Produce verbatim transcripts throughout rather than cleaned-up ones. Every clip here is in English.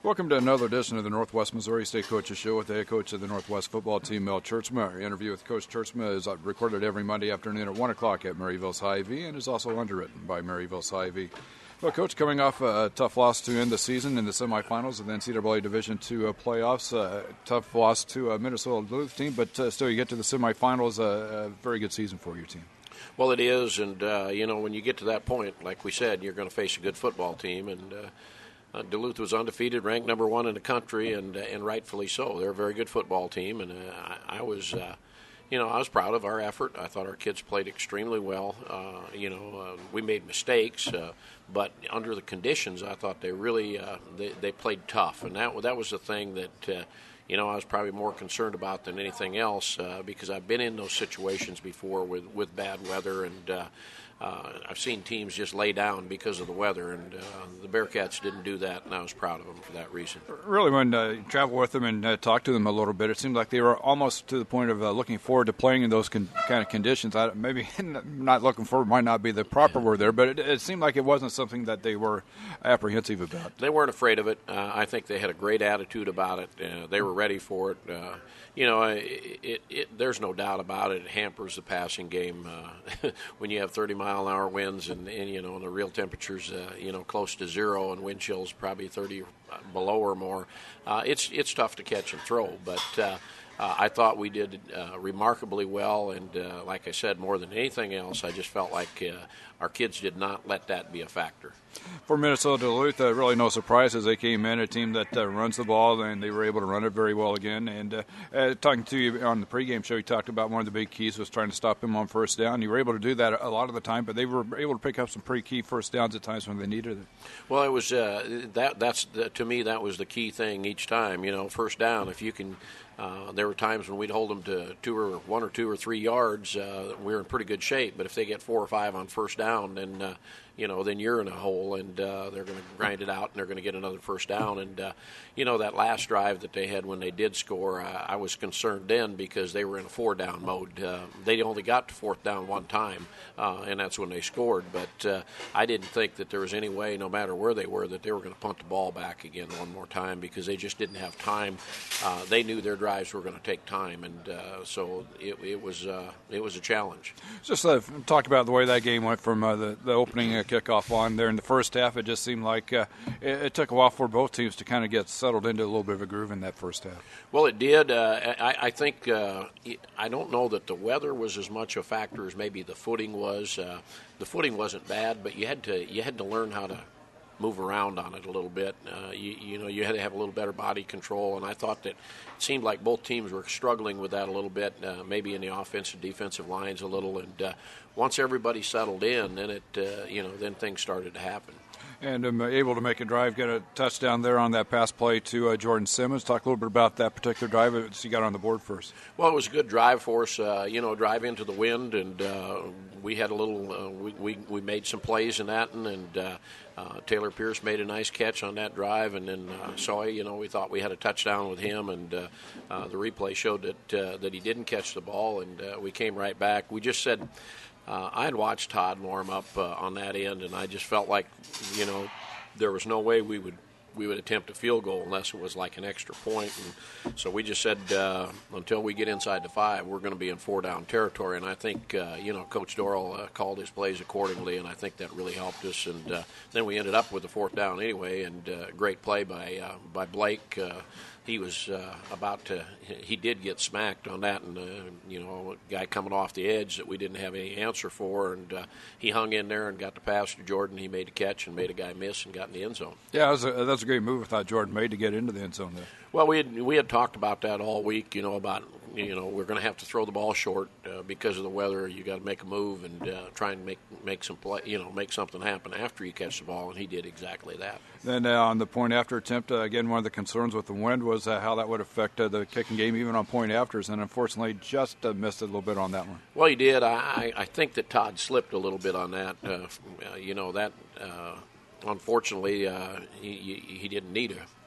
Welcome to another edition of the Northwest Missouri State Coaches Show with the head coach of the Northwest football team, Mel Tjeerdsma. Our interview with Coach Tjeerdsma is recorded every Monday afternoon at one o'clock at Maryville's Hy-Vee and is also underwritten by Maryville's Hy-Vee. Well, Coach, coming off a tough loss to end the season in the semifinals of the N C double A Division two uh, playoffs, uh, tough loss to a Minnesota Duluth team, but uh, still you get to the semifinals, uh, a very good season for your team. Well, it is, and, uh, you know, when you get to that point, like we said, you're going to face a good football team, and uh, Uh, Duluth was undefeated, ranked number one in the country, and uh, and rightfully so. They're a very good football team, and uh, I, I was, uh, you know, I was proud of our effort. I thought our kids played extremely well. Uh, you know, uh, we made mistakes, uh, but under the conditions, I thought they really uh, they they played tough, and that that was the thing that. Uh, You know, I was probably more concerned about than anything else uh, because I've been in those situations before with, with bad weather, and uh, uh, I've seen teams just lay down because of the weather, and uh, the Bearcats didn't do that, and I was proud of them for that reason. Really, when uh, you travel with them and uh, talk to them a little bit, it seemed like they were almost to the point of uh, looking forward to playing in those con- kind of conditions. I, maybe not looking forward might not be the proper word there, but it, it seemed like it wasn't something that they were apprehensive about. They weren't afraid of it. Uh, I think they had a great attitude about it. Uh, they were ready for it. Uh, you know, it, it, it, there's no doubt about it. It hampers the passing game uh, when you have thirty mile an hour winds and, and you know, and the real temperatures, uh, you know, close to zero and wind chills probably thirty below or more. Uh, it's it's tough to catch and throw, but uh, uh, I thought we did uh, remarkably well. And uh, like I said, more than anything else, I just felt like uh, our kids did not let that be a factor. For Minnesota Duluth, uh, really no surprises. They came in, a team that uh, runs the ball, and they were able to run it very well again. And uh, uh, talking to you on the pregame show, you talked about one of the big keys was trying to stop him on first down. You were able to do that a lot of the time, but they were able to pick up some pretty key first downs at times when they needed it. Well, it was uh, that. That's the, to me that was the key thing each time. You know, first down. If you can. Uh, there were times when we'd hold them to two or one or two or three yards. Uh, we were in pretty good shape. But if they get four or five on first down, then uh, you know, then you're in a hole, and uh, they're going to grind it out, and they're going to get another first down. And uh, you know, that last drive that they had when they did score, I, I was concerned then because they were in a four-down mode. Uh, they only got to fourth down one time, uh, and that's when they scored. But uh, I didn't think that there was any way, no matter where they were, that they were going to punt the ball back again one more time because they just didn't have time. Uh, they knew their drives were going to take time, and uh, so it, it was uh, it was a challenge. Just uh, talk about the way that game went from uh, the, the opening uh, kickoff on there in the first half. It just seemed like uh, it, it took a while for both teams to kind of get settled into a little bit of a groove in that first half. Well, it did. Uh, I, I think uh, I don't know that the weather was as much a factor as maybe the footing was. Uh, the footing wasn't bad, but you had to you had to learn how to move around on it a little bit. Uh, you, you know, you had to have a little better body control, and I thought that it seemed like both teams were struggling with that a little bit, uh, maybe in the offensive, defensive lines a little. And uh, once everybody settled in, then it, uh, you know, then things started to happen. And um, able to make a drive, get a touchdown there on that pass play to uh, Jordan Simmons. Talk a little bit about that particular drive that you got on the board first. Well, it was a good drive for us, uh, you know, drive into the wind, and uh, we had a little, uh, we, we we made some plays in that, and, and uh, uh, Taylor Pierce made a nice catch on that drive, and then uh, Soy, you know, we thought we had a touchdown with him, and uh, uh, the replay showed that uh, that he didn't catch the ball, and uh, we came right back. We just said. Uh, I had watched Todd warm up uh, on that end, and I just felt like, you know, there was no way we would we would attempt a field goal unless it was like an extra point. And so we just said uh, until we get inside the five, we're going to be in four-down territory. And I think, uh, you know, Coach Doral uh, called his plays accordingly, and I think that really helped us. And uh, then we ended up with the fourth down anyway, and uh, great play by uh, by Blake. Uh, He was uh, about to – he did get smacked on that, and, uh, you know, a guy coming off the edge that we didn't have any answer for, and uh, he hung in there and got the pass to Jordan. He made a catch and made a guy miss and got in the end zone. Yeah, that was a, that was a great move I thought Jordan made to get into the end zone there. Well, we had, we had talked about that all week, you know, about, you know, we're going to have to throw the ball short uh, because of the weather. You got to make a move and uh, try and make make some play, you know, make something happen after you catch the ball, and he did exactly that. Then uh, on the point after attempt, uh, again, one of the concerns with the wind was uh, how that would affect uh, the kicking game, even on point afters, and unfortunately just uh, missed it a little bit on that one. Well, he did. I, I think that Todd slipped a little bit on that. Uh, uh, you know, that uh, unfortunately uh, he, he didn't need a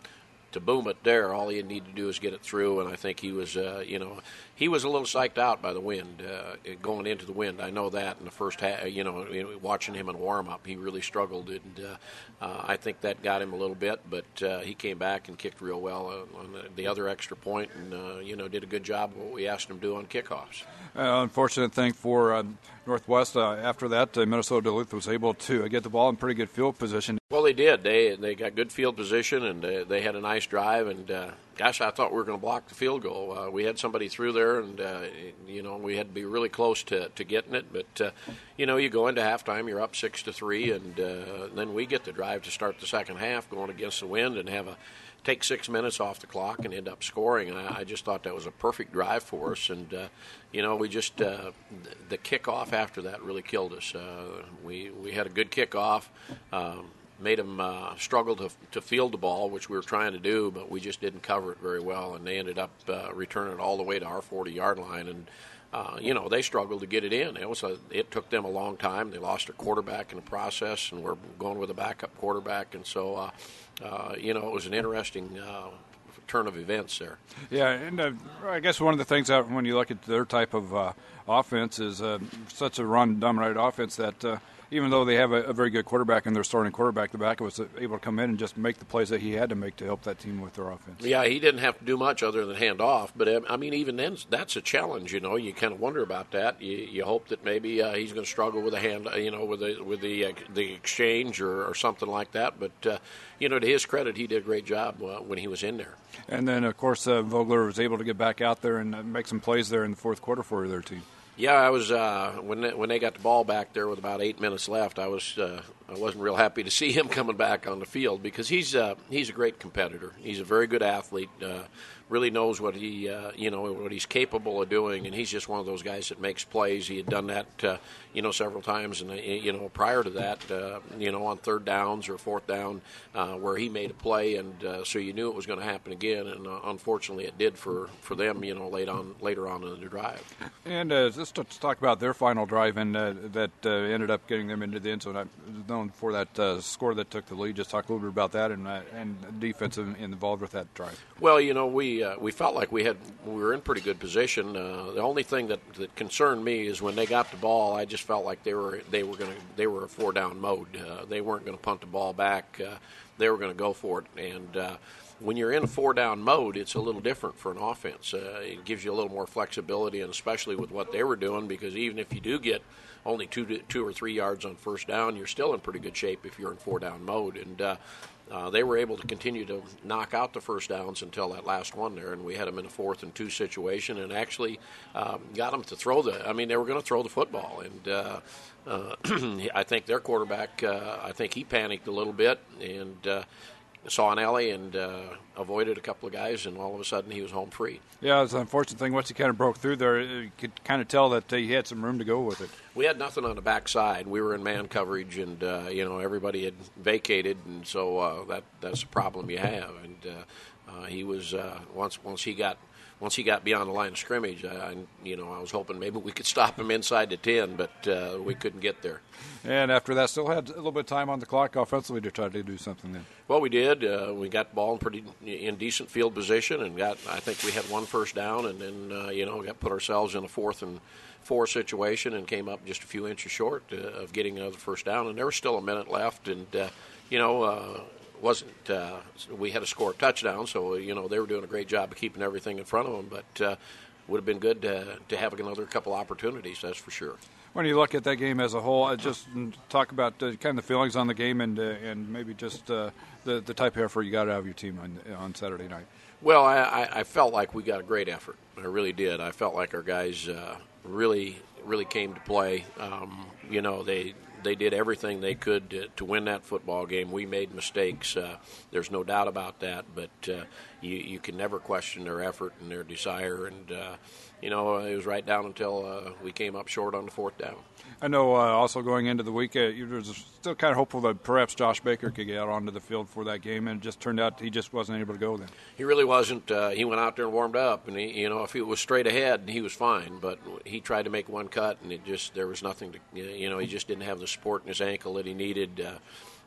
to boom it there. All he needed to do is get it through, and I think he was, uh, you know, he was a little psyched out by the wind, uh, going into the wind. I know that in the first half, you know, watching him in warm-up, he really struggled, and uh, uh, I think that got him a little bit, but uh, he came back and kicked real well on the, the other extra point, and, uh, you know, did a good job of what we asked him to do on kickoffs. Uh, unfortunate thing for uh, Northwest, uh, after that, uh, Minnesota Duluth was able to get the ball in pretty good field position. Well, they did. They they got good field position, and uh, they had a nice drive. And uh, gosh, I thought we were going to block the field goal. Uh, we had somebody through there, and uh, you know we had to be really close to, to getting it. But uh, you know, you go into halftime, you're up six to three, and uh, then we get the drive to start the second half, going against the wind, and have a take six minutes off the clock and end up scoring. And I, I just thought that was a perfect drive for us. And uh, you know, we just uh, the kickoff after that really killed us. Uh, we we had a good kickoff. Um, made them uh, struggle to, to field the ball, which we were trying to do, but we just didn't cover it very well, and they ended up uh, returning it all the way to our forty-yard line, and uh, you know, they struggled to get it in. It was a, it took them a long time. They lost their quarterback in the process, and we're going with a backup quarterback, and so, uh, uh, you know, it was an interesting uh, turn of events there. Yeah, and uh, I guess one of the things that when you look at their type of uh, offense is uh, such a run-dominated offense that uh, even though they have a, a very good quarterback and their starting quarterback, the backup was able to come in and just make the plays that he had to make to help that team with their offense. Yeah, he didn't have to do much other than hand off. But, I mean, even then, that's a challenge, you know. You kind of wonder about that. You, you hope that maybe uh, he's going to struggle with a hand, you know, with the, with the, uh, the exchange or, or something like that. But, uh, you know, to his credit, he did a great job uh, when he was in there. And then, of course, uh, Vogler was able to get back out there and uh, make some plays there in the fourth quarter for their team. Yeah, I was uh, when they, when they got the ball back there with about eight minutes left. I was uh, I wasn't real happy to see him coming back on the field because he's uh, he's a great competitor. He's a very good athlete. Uh, really knows what he uh, you know what he's capable of doing, and he's just one of those guys that makes plays. He had done that uh, you know several times, and uh, you know prior to that, uh, you know on third downs or fourth down uh, where he made a play, and uh, so you knew it was going to happen again. And uh, unfortunately, it did for, for them. You know late on later on in the drive. And uh, let's talk about their final drive, and uh, that uh, ended up getting them into the end zone. I was known for that uh, score that took the lead. Just talk a little bit about that and uh, and defense involved with that drive. Well, you know, we uh, we felt like we had we were in pretty good position. Uh, the only thing that, that concerned me is when they got the ball, I just felt like they were they were going to they were a four down mode. Uh, they weren't going to punt the ball back. Uh, they were going to go for it, and uh, when you're in a four-down mode, it's a little different for an offense. Uh, it gives you a little more flexibility, and especially with what they were doing, because even if you do get only two, to, two or three yards on first down, you're still in pretty good shape if you're in four-down mode. And uh, uh, they were able to continue to knock out the first downs until that last one there, and we had them in a fourth and two situation, and actually um, got them to throw the. I mean, they were going to throw the football, and uh, uh, I think their quarterback, uh, I think he panicked a little bit, and. Uh, saw an alley and uh, avoided a couple of guys, and all of a sudden he was home free. Yeah, it's an unfortunate thing. Once he kind of broke through there, you could kind of tell that he had some room to go with it. We had nothing on the backside. We were in man coverage, and uh, you know everybody had vacated, and so uh, that that's a problem you have. And uh, uh, he was uh, once once he got. Once he got beyond the line of scrimmage, I, you know, I was hoping maybe we could stop him inside the ten, but uh, we couldn't get there. And after that, still had a little bit of time on the clock offensively to try to do something then. Well, we did. Uh, we got the ball in pretty in decent field position, and got. I think we had one first down, and then uh, you know got put ourselves in a fourth and four situation, and came up just a few inches short uh, of getting another first down. And there was still a minute left, and uh, you know. Uh, wasn't uh, we had to score a touchdown, so you know they were doing a great job of keeping everything in front of them, but uh, would have been good to, to have another couple opportunities, that's for sure. When you look at that game as a whole, uh, just talk about uh, kind of the feelings on the game, and uh, and maybe just uh, the the type of effort you got out of your team on on Saturday night. Well, I, I felt like we got a great effort. I really did. I felt like our guys uh, really really came to play. Um, you know they. They did everything they could to, to win that football game. We made mistakes. Uh, there's no doubt about that. But uh, you, you can never question their effort and their desire. And, uh, you know, it was right down until uh, we came up short on the fourth down. I know uh, also going into the week, uh, you were still kind of hopeful that perhaps Josh Baker could get out onto the field for that game, and it just turned out he just wasn't able to go then. He really wasn't. Uh, he went out there and warmed up, and, he, you know, if it was straight ahead, he was fine. But he tried to make one cut, and it just there was nothing to, you know, he just didn't have the support in his ankle that he needed. Uh,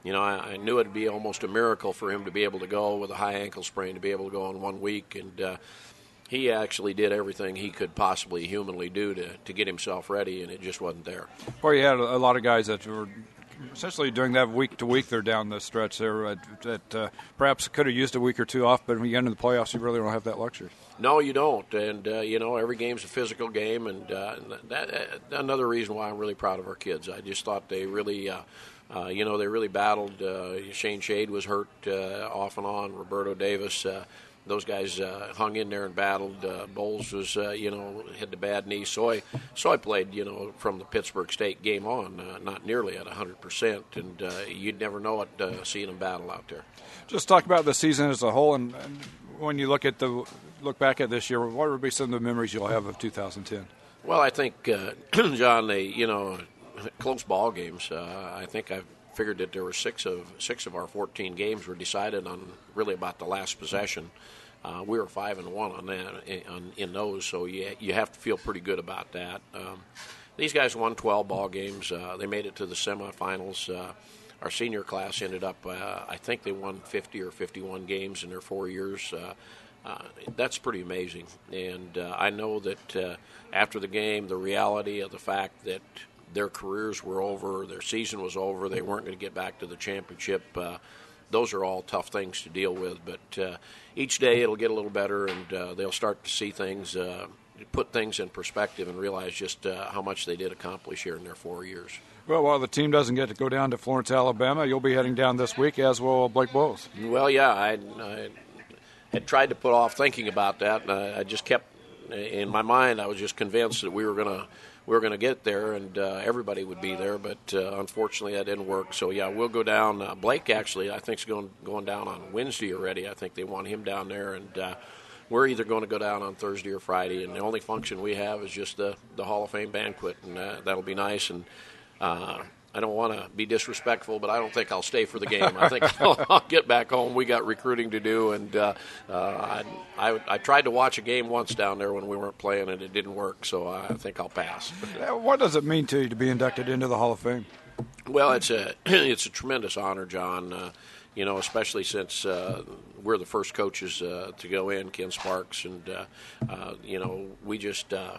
you know, I, I knew it'd be almost a miracle for him to be able to go with a high ankle sprain, to be able to go in one week. And uh, he actually did everything he could possibly humanly do to, to get himself ready, and it just wasn't there. Well, you had a lot of guys that were essentially doing that week to week there down the stretch there uh, that uh, perhaps could have used a week or two off, but when you get into the playoffs, you really don't have that luxury. No, you don't. And, uh, you know, every game's a physical game, and uh, that, uh, another reason why I'm really proud of our kids. I just thought they really, uh, uh, you know, they really battled. Uh, Shane Shade was hurt uh, off and on. Roberto Davis, uh, those guys uh, hung in there and battled. Uh, Bowles was, uh, you know, had the bad knee. So I, so I played, you know, from the Pittsburgh State game on, uh, not nearly at one hundred percent. And uh, you'd never know it uh, seeing them battle out there. Just talk about the season as a whole, and, and when you look at the look back at this year, what would be some of the memories you'll have of two thousand ten? Well, I think, uh, John, they, you know, close ball games. Uh, I think I've figured that there were six of six of our fourteen games were decided on really about the last possession. Uh, we were five and one on that on, in those, so you you have to feel pretty good about that. Um, these guys won twelve ball games. Uh, they made it to the semifinals. Uh, our senior class ended up, uh, I think they won fifty or fifty-one games in their four years. Uh, uh, that's pretty amazing, and uh, I know that uh, after the game, the reality of the fact that their careers were over, their season was over, they weren't going to get back to the championship. Uh, those are all tough things to deal with, but uh, each day it'll get a little better, and uh, they'll start to see things, uh, put things in perspective, and realize just uh, how much they did accomplish here in their four years. Well, while the team doesn't get to go down to Florence, Alabama, you'll be heading down this week, as will Blake Bowles. Well, yeah, I, I had tried to put off thinking about that, and I, I just kept, in my mind, I was just convinced that we were going to we were going to get there, and uh, everybody would be there, but uh, unfortunately that didn't work. So, yeah, we'll go down. Uh, Blake, actually, I think is going, going down on Wednesday already. I think they want him down there, and uh, we're either going to go down on Thursday or Friday, and the only function we have is just the, the Hall of Fame banquet, and uh, that'll be nice. And uh, I don't want to be disrespectful, but I don't think I'll stay for the game. I think I'll, I'll get back home. We got recruiting to do, and uh, uh, I, I, I tried to watch a game once down there when we weren't playing, and it didn't work, so I think I'll pass. What does it mean to you to be inducted into the Hall of Fame? Well, it's a it's a tremendous honor, John. Uh, you know, especially since uh, we're the first coaches uh, to go in, Ken Sparks, and uh, uh, you know, we just. Uh,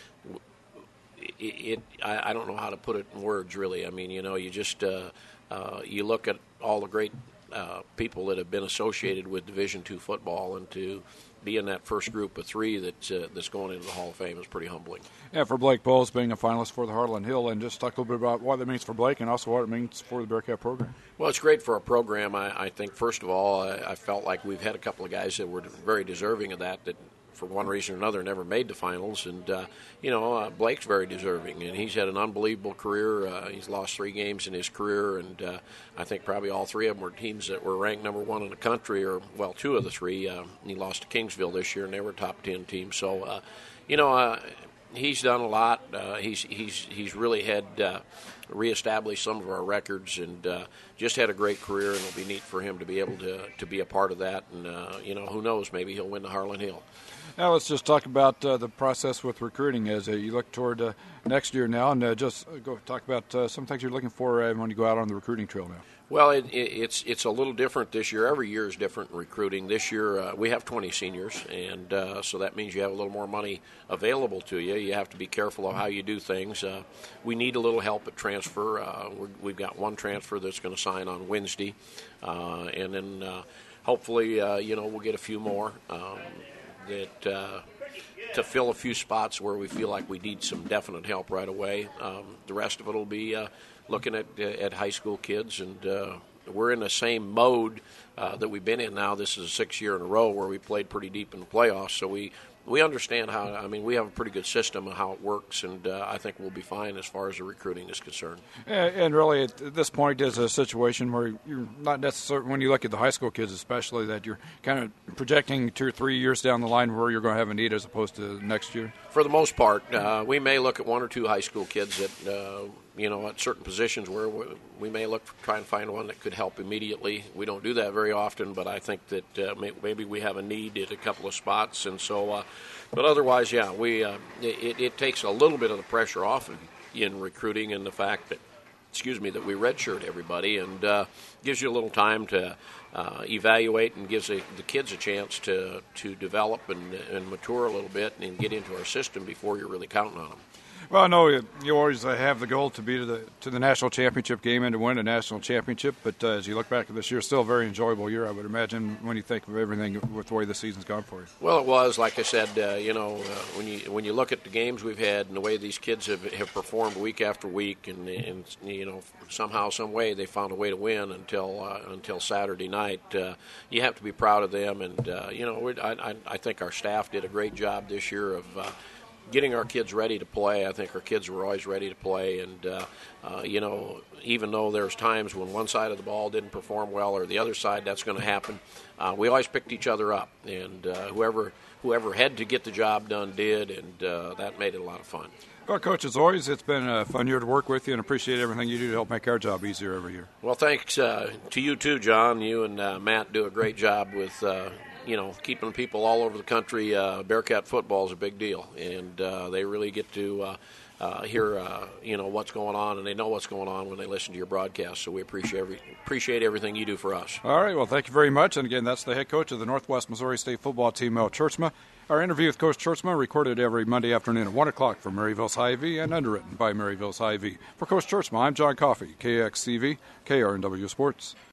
It, it I, I don't know how to put it in words, really. I mean, you know, you just uh, uh, you look at all the great uh, people that have been associated with Division two football, and to be in that first group of three that's uh, that's going into the Hall of Fame is pretty humbling. Yeah, for Blake Bowles being a finalist for the Harlan Hill, and just talk a little bit about what that means for Blake, and also what it means for the Bearcat program. Well, it's great for our program. I, I think first of all, I, I felt like we've had a couple of guys that were very deserving of that. That for one reason or another, never made the finals. And, uh, you know, uh, Blake's very deserving, and he's had an unbelievable career. Uh, he's lost three games in his career, and uh, I think probably all three of them were teams that were ranked number one in the country, or, well, two of the three. Uh, he lost to Kingsville this year, and they were a top ten team. So, uh, you know, uh, he's done a lot. Uh, he's, he's, he's really had uh, reestablished some of our records, and uh, just had a great career, and it'll be neat for him to be able to, to be a part of that. And, uh, you know, who knows, maybe he'll win the Harlan Hill. Now let's just talk about uh, the process with recruiting as uh, you look toward uh, next year now, and uh, just go talk about uh, some things you're looking for uh, when you go out on the recruiting trail now. Well, it, it, it's it's a little different this year. Every year is different in recruiting. This year uh, we have twenty seniors, and uh, so that means you have a little more money available to you. You have to be careful of how you do things. Uh, we need a little help at transfer. Uh, we're, we've got one transfer that's going to sign on Wednesday, uh, and then uh, hopefully uh, you know we'll get a few more. Um, that uh, to fill a few spots where we feel like we need some definite help right away. Um, the rest of it will be uh, looking at at high school kids, and uh, we're in the same mode uh, that we've been in now. This is a sixth year in a row where we played pretty deep in the playoffs, so we we understand how, I mean, we have a pretty good system of how it works, and uh, I think we'll be fine as far as the recruiting is concerned. And, and really, at this point, is a situation where you're not necessarily, when you look at the high school kids especially, that you're kind of projecting two or three years down the line where you're going to have a need as opposed to next year? For the most part, uh, we may look at one or two high school kids that, uh, you know, at certain positions where we may look to try and find one that could help immediately. We don't do that very often, but I think that uh, may, maybe we have a need at a couple of spots, and so. Uh, but otherwise, yeah, we uh, it, it takes a little bit of the pressure off in, in recruiting, and the fact that excuse me, that we redshirt everybody, and uh, gives you a little time to uh, evaluate, and gives a, the kids a chance to to develop and, and mature a little bit and get into our system before you're really counting on them. Well, I know you, you always uh, have the goal to be to the to the national championship game and to win a national championship. But uh, as you look back at this year, still a very enjoyable year, I would imagine, when you think of everything with the way the season's gone for you. Well, it was, like I said, uh, you know, uh, when you when you look at the games we've had and the way these kids have, have performed week after week, and, and you know, somehow, some way they found a way to win until uh, until Saturday night. Uh, you have to be proud of them, and uh, you know, I, I I think our staff did a great job this year of Uh, getting our kids ready to play. I think our kids were always ready to play, and uh, uh, you know, even though there's times when one side of the ball didn't perform well or the other side, that's going to happen. Uh, we always picked each other up, and uh, whoever whoever had to get the job done did, and uh, that made it a lot of fun. Well, Coach, as always, it's been a fun year to work with you, and appreciate everything you do to help make our job easier every year. Well, thanks uh, to you too, John. You and uh, Matt do a great job with Uh, you know, keeping people all over the country. Uh, Bearcat football is a big deal, and uh, they really get to uh, uh, hear, uh, you know, what's going on, and they know what's going on when they listen to your broadcast. So we appreciate every, appreciate everything you do for us. All right, well, thank you very much. And again, that's the head coach of the Northwest Missouri State football team, Mel Churchma. Our interview with Coach Churchma recorded every Monday afternoon at one o'clock for Maryville's Hy-Vee and underwritten by Maryville's Hy-Vee. For Coach Churchma, I'm John Coffey, K X T V, K R N W Sports.